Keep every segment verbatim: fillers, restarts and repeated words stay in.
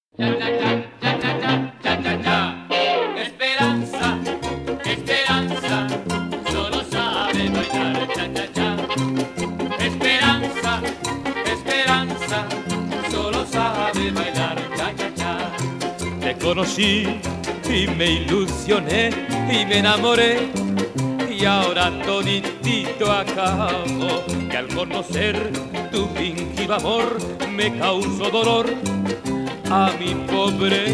Ya, ya, ya, ya, ya, ya, ya, ya. Esperanza, esperanza, solo sabe bailar cha, cha, cha. Esperanza, esperanza, solo sabe bailar cha, cha, cha. Te conocí y me ilusioné y me enamoré y ahora toditito acabo, que al conocer tu fingido amor me causó dolor a mi pobre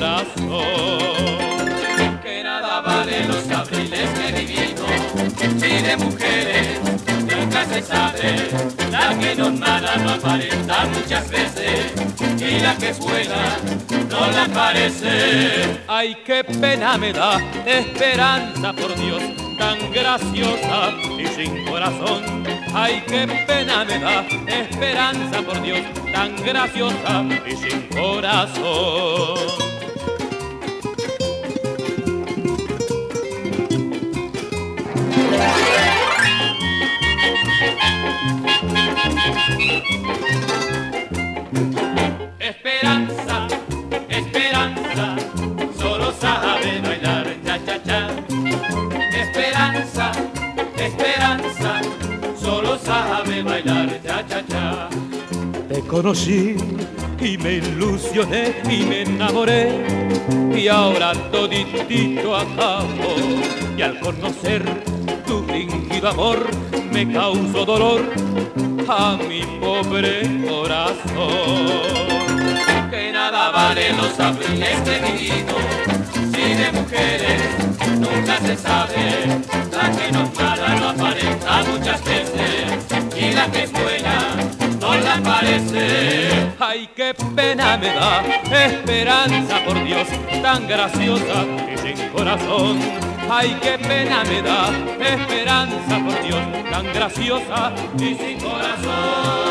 corazón. Que nada valen los abriles que he vivido, si de mujeres nunca se sabe, la que nos mala no aparenta muchas veces y la que vuela no la parece. Ay, qué pena me da, esperanza por Dios, tan graciosa y sin corazón. Ay, qué pena me da, esperanza por Dios, tan graciosa y sin corazón. Esperanza, esperanza, solo sabe bailar cha cha cha. Esperanza, esperanza, solo sabe bailar cha cha cha. Te conocí y me ilusioné y me enamoré y ahora toditito acabo, y al conocer tu fingido amor me causó dolor a mi pobre corazón. Que nada valen los abriles que he vivido, si de mujeres nunca se sabe, la que nos mala no aparenta muchas veces y la que es buena no la parece. Ay, qué pena me da, esperanza por Dios, tan graciosa y sin corazón. Ay, qué pena me da, esperanza por Dios, tan graciosa y sin corazón.